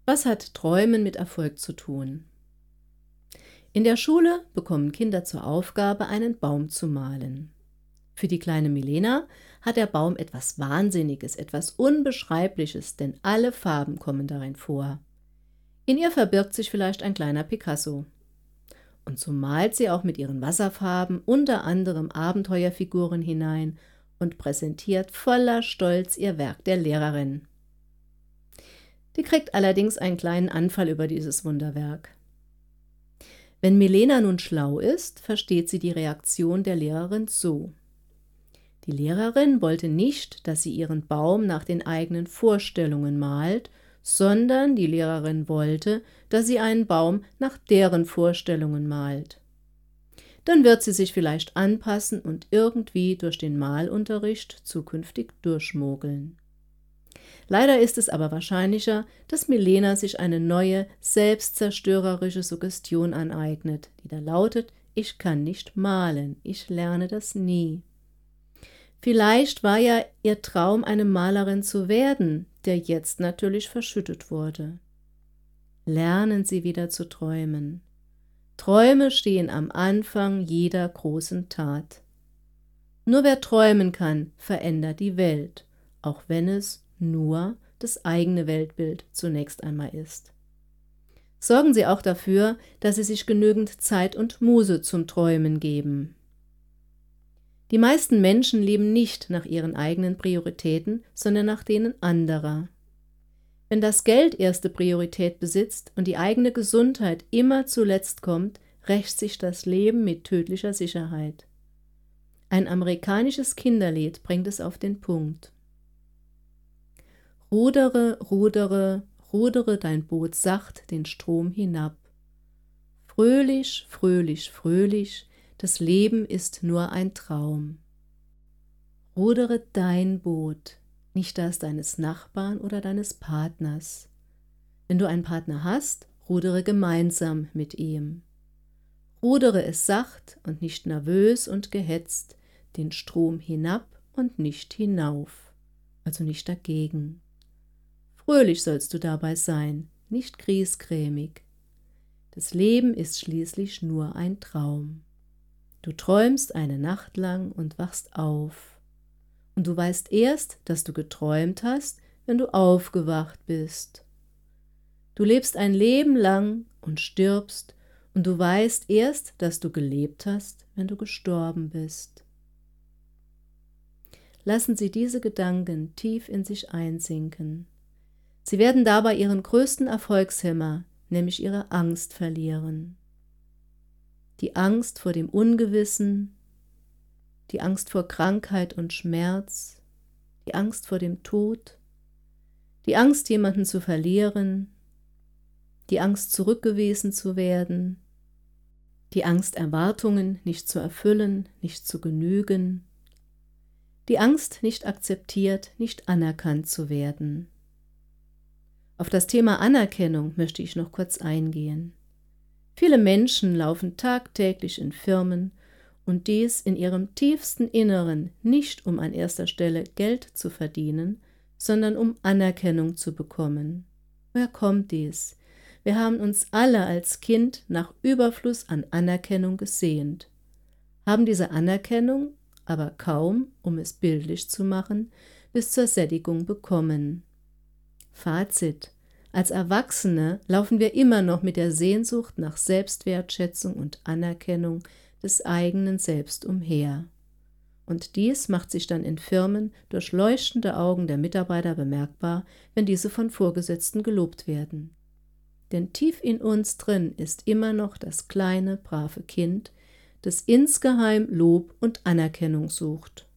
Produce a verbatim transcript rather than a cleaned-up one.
Was hat Träumen mit Erfolg zu tun? In der Schule bekommen Kinder zur Aufgabe, einen Baum zu malen. Für die kleine Milena hat der Baum etwas Wahnsinniges, etwas Unbeschreibliches, denn alle Farben kommen darin vor. In ihr verbirgt sich vielleicht ein kleiner Picasso. Und so malt sie auch mit ihren Wasserfarben unter anderem Abenteuerfiguren hinein und präsentiert voller Stolz ihr Werk der Lehrerin. Die kriegt allerdings einen kleinen Anfall über dieses Wunderwerk. Wenn Milena nun schlau ist, versteht sie die Reaktion der Lehrerin so. Die Lehrerin wollte nicht, dass sie ihren Baum nach den eigenen Vorstellungen malt, sondern die Lehrerin wollte, dass sie einen Baum nach deren Vorstellungen malt. Dann wird sie sich vielleicht anpassen und irgendwie durch den Malunterricht zukünftig durchmogeln. Leider ist es aber wahrscheinlicher, dass Milena sich eine neue, selbstzerstörerische Suggestion aneignet, die da lautet: Ich kann nicht malen, ich lerne das nie. Vielleicht war ja ihr Traum, eine Malerin zu werden, der jetzt natürlich verschüttet wurde. Lernen Sie wieder zu träumen. Träume stehen am Anfang jeder großen Tat. Nur wer träumen kann, verändert die Welt, auch wenn es nur das eigene Weltbild zunächst einmal ist. Sorgen Sie auch dafür, dass Sie sich genügend Zeit und Muße zum Träumen geben. Die meisten Menschen leben nicht nach ihren eigenen Prioritäten, sondern nach denen anderer. Wenn das Geld erste Priorität besitzt und die eigene Gesundheit immer zuletzt kommt, rächt sich das Leben mit tödlicher Sicherheit. Ein amerikanisches Kinderlied bringt es auf den Punkt. Rudere, rudere, rudere dein Boot sacht den Strom hinab. Fröhlich, fröhlich, fröhlich, das Leben ist nur ein Traum. Rudere dein Boot, nicht das deines Nachbarn oder deines Partners. Wenn du einen Partner hast, rudere gemeinsam mit ihm. Rudere es sacht und nicht nervös und gehetzt, den Strom hinab und nicht hinauf, also nicht dagegen. Fröhlich sollst du dabei sein, nicht griesgrämig. Das Leben ist schließlich nur ein Traum. Du träumst eine Nacht lang und wachst auf. Und du weißt erst, dass du geträumt hast, wenn du aufgewacht bist. Du lebst ein Leben lang und stirbst, und du weißt erst, dass du gelebt hast, wenn du gestorben bist. Lassen Sie diese Gedanken tief in sich einsinken. Sie werden dabei Ihren größten Erfolgshemmer, nämlich Ihre Angst, verlieren. Die Angst vor dem Ungewissen, die Angst vor Krankheit und Schmerz, die Angst vor dem Tod, die Angst, jemanden zu verlieren, die Angst, zurückgewiesen zu werden, die Angst, Erwartungen nicht zu erfüllen, nicht zu genügen, die Angst, nicht akzeptiert, nicht anerkannt zu werden. Auf das Thema Anerkennung möchte ich noch kurz eingehen. Viele Menschen laufen tagtäglich in Firmen und dies in ihrem tiefsten Inneren nicht, um an erster Stelle Geld zu verdienen, sondern um Anerkennung zu bekommen. Woher kommt dies? Wir haben uns alle als Kind nach Überfluss an Anerkennung gesehnt, haben diese Anerkennung aber kaum, um es bildlich zu machen, bis zur Sättigung bekommen. Fazit: Als Erwachsene laufen wir immer noch mit der Sehnsucht nach Selbstwertschätzung und Anerkennung des eigenen Selbst umher. Und dies macht sich dann in Firmen durch leuchtende Augen der Mitarbeiter bemerkbar, wenn diese von Vorgesetzten gelobt werden. Denn tief in uns drin ist immer noch das kleine, brave Kind, das insgeheim Lob und Anerkennung sucht.